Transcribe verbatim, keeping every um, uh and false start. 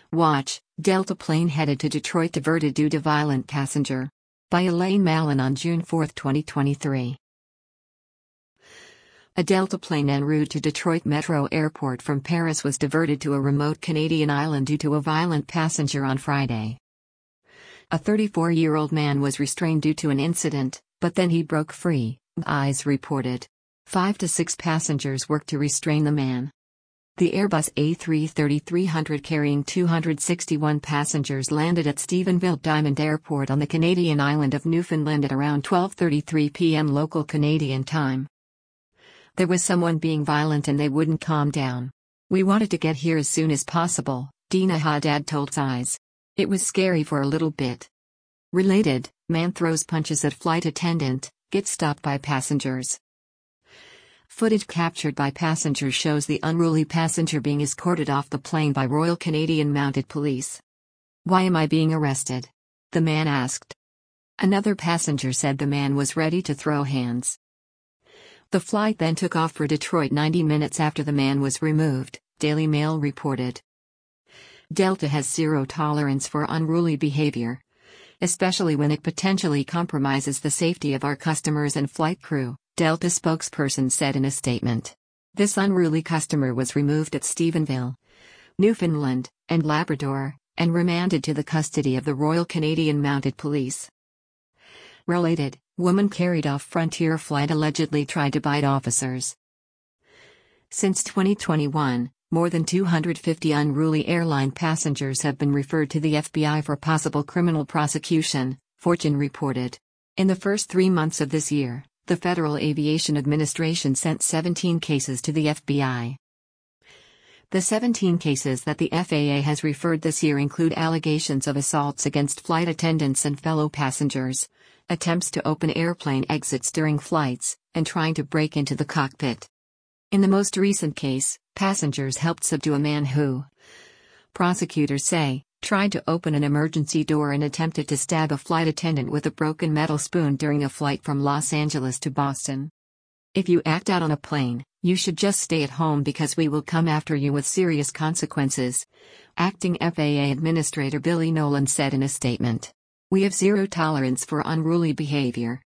Watch, Delta plane headed to Detroit diverted due to violent passenger. By Elaine Mallon on June fourth, twenty twenty-three. A Delta plane en route to Detroit Metro Airport from Paris was diverted to a remote Canadian island due to a violent passenger on Friday. A thirty-four-year-old man was restrained due to an incident, but then he broke free, eyes reported. Five to six passengers worked to restrain the man. The Airbus A three thirty-three hundred carrying two hundred sixty-one passengers landed at Stephenville Diamond Airport on the Canadian island of Newfoundland at around twelve thirty-three p m local Canadian time. There was someone being violent and they wouldn't calm down. We wanted to get here as soon as possible, Dina Haddad told Size. It was scary for a little bit. Related, man throws punches at flight attendant, gets stopped by passengers. Footage captured by passengers shows the unruly passenger being escorted off the plane by Royal Canadian Mounted Police. "Why am I being arrested?" the man asked. Another passenger said the man was ready to throw hands. The flight then took off for Detroit ninety minutes after the man was removed, Daily Mail reported. Delta has zero tolerance for unruly behavior, especially when it potentially compromises the safety of our customers and flight crew, Delta spokesperson said in a statement. This unruly customer was removed at Stephenville, Newfoundland, and Labrador, and remanded to the custody of the Royal Canadian Mounted Police. Related, woman carried off Frontier flight allegedly tried to bite officers. Since twenty twenty-one, more than two hundred fifty unruly airline passengers have been referred to the F B I for possible criminal prosecution, Fortune reported. In the first three months of this year, the Federal Aviation Administration sent seventeen cases to the F B I. The seventeen cases that the F A A has referred this year include allegations of assaults against flight attendants and fellow passengers, attempts to open airplane exits during flights, and trying to break into the cockpit. In the most recent case, passengers helped subdue a man who, prosecutors say, tried to open an emergency door and attempted to stab a flight attendant with a broken metal spoon during a flight from Los Angeles to Boston. "If you act out on a plane, you should just stay at home because we will come after you with serious consequences," acting F A A Administrator Billy Nolan said in a statement. "We have zero tolerance for unruly behavior.